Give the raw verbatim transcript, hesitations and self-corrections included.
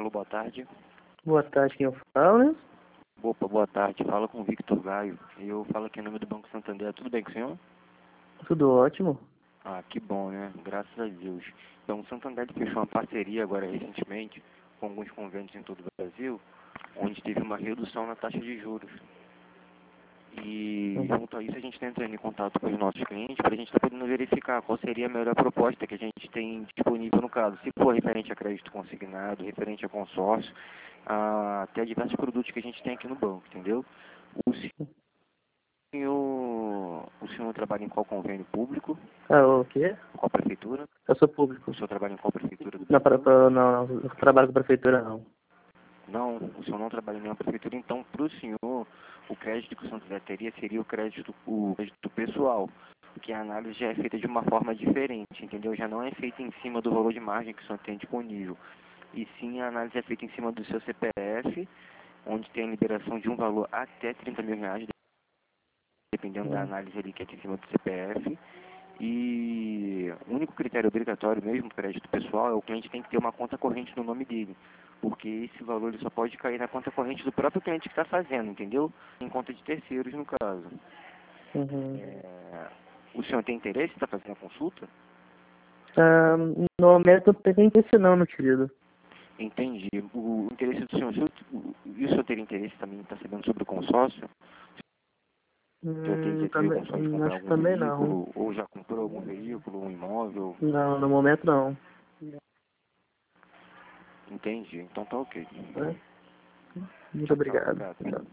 Alô, boa tarde. Boa tarde, quem eu falo, né? Opa, boa tarde. Fala com o Victor Gaio. Eu falo aqui em nome do Banco Santander. Tudo bem com o senhor? Tudo ótimo. Ah, que bom, né? Graças a Deus. Então, o Santander fechou uma parceria agora recentemente com alguns convênios em todo o Brasil, onde teve uma redução na taxa de juros. E Uhum. junto a isso a gente está entrando em contato com os nossos clientes para a gente estar podendo verificar qual seria a melhor proposta que a gente tem disponível no caso. Se for referente a crédito consignado, referente a consórcio, a, até diversos produtos que a gente tem aqui no banco, entendeu? O senhor, o senhor trabalha em qual convênio público? Ah, o quê? Qual prefeitura? Eu sou público. O senhor trabalha em qual prefeitura do Não, para, Brasil? para, não, não, não trabalho com prefeitura, não. Não, o senhor não trabalha em nenhuma prefeitura, então para o senhor, o crédito que o Santander teria seria o crédito, o crédito pessoal, porque a análise já é feita de uma forma diferente, entendeu? Já não é feita em cima do valor de margem que o senhor tem disponível, e sim a análise é feita em cima do seu C P F, onde tem a liberação de um valor até trinta mil reais, dependendo da Hum. análise ali que é em cima do C P F, e o único critério obrigatório mesmo para crédito pessoal é o cliente tem que ter uma conta corrente no nome dele, porque esse valor ele só pode cair na conta corrente do próprio cliente que está fazendo, entendeu? Em conta de terceiros, no caso. Uhum. É, o senhor tem interesse em estar fazendo a consulta? Ah, no momento eu pretendo esse não, meu querido. Entendi. O interesse do senhor, o senhor- o- e o senhor ter interesse também em estar sabendo sobre o consórcio? O senhor tem, Hum, já teve também, a condição de hum, comprar acho que algum também não. veículo, ou já comprou algum veículo, um imóvel? Não, no momento não. Entendi. Então tá ok. Né? Muito Tchau, tchau. obrigado. Obrigado.